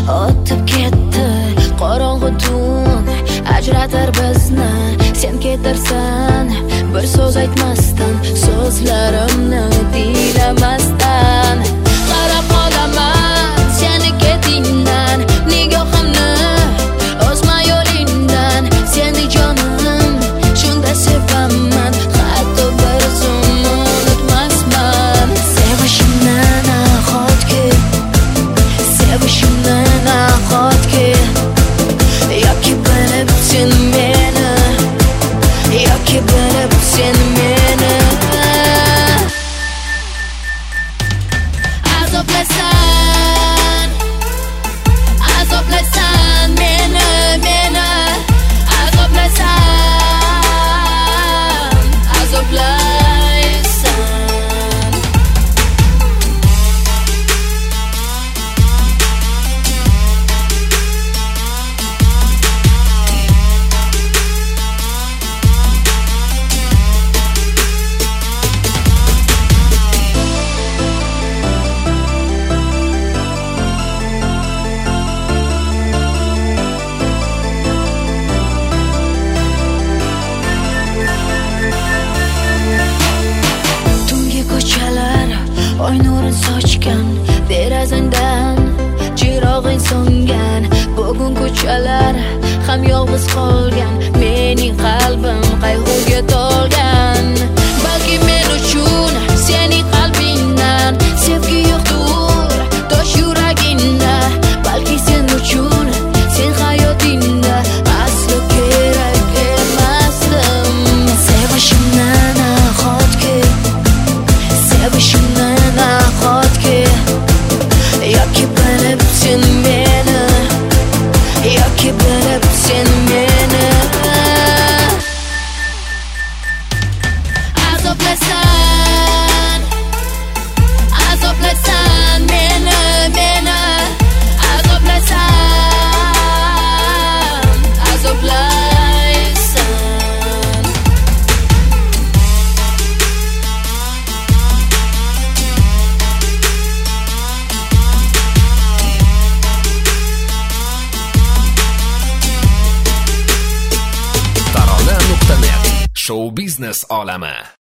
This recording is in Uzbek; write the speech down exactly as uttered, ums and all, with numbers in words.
o'tib ketdi qorong'u tun, ajratar bizni. Sen ketarsan bir so'z aytmasdan, so'zlarimni diylamasdan. Qarab qolaman seni ketingdan, nigohimni o'zma yo'lingdan. Seni jonim shunda sevaman, hatto bir zum unutmasman. Sevishimni nahotki, sevishimni nahotki, yoki bilib sen meni, yoki bilib sen meni azoblaysan, azoblaysan meni, meni azoblaysan, azoblaysan. Oy nurin sochgan derazangdan, chirog'ing so'ngan. Bugun ko'chalar ham yolg'iz qolgan, mening qalbim qayg'uga to'lgan. Balki men uchun sening qalbingdan sevgi yo'qdir, tosh yuragingda. Balki sen uchun, sen hayotingda aslo kerak emasdim. Sevishimni nahotki, sevishimni nahotki, yoki bilib sen meni, yoki bilib sen meni azoblaysan, azoblaysan meni, meni azoblaysan, azoblaysan. tarona nuqta net Show biznes olami.